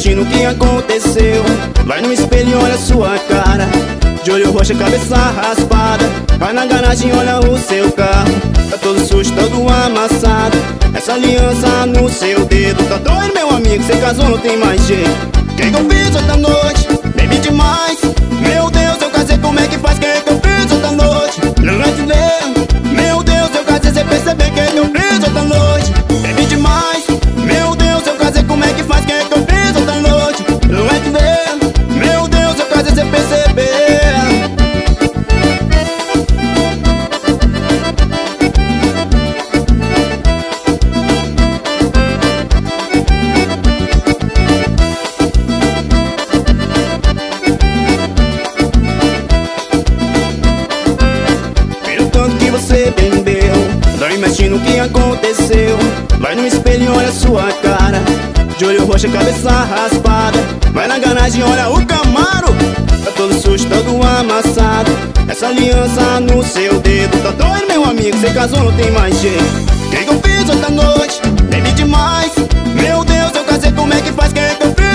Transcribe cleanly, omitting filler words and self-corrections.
mexe no que aconteceu. Vai no espelho, olha a sua cara, de olho roxo, cabeça raspada. Vai na garagem, olha o seu carro, tá todo sujo, todo amassado. Essa aliança no seu dedo, tá doido, meu amigo, cê casou, não tem mais jeito. Que eu fiz outra noite? Bebi demais. Meu Deus, eu casei, como é que faz? Que eu fiz outra noite? Não é de ler. Meu Deus, eu casei, cê percebeu que eu fiz outra noite? Bebi demais. Meu Deus, eu casei, como é que faz? Que eu fiz outra noite? Não é de ler. Meu Deus, eu casei, cê percebeu. Você bebeu, vai mexe no que aconteceu. Vai no espelho, olha a sua cara, de olho roxo, cabeça raspada. Vai na garagem, olha o Camaro, tá todo sujo, todo amassado. Essa aliança no seu dedo, tá doido, meu amigo, cê casou, não tem mais jeito. Que eu fiz outra noite? Bebi demais. Meu Deus, eu casei, como é que faz? Que eu fiz?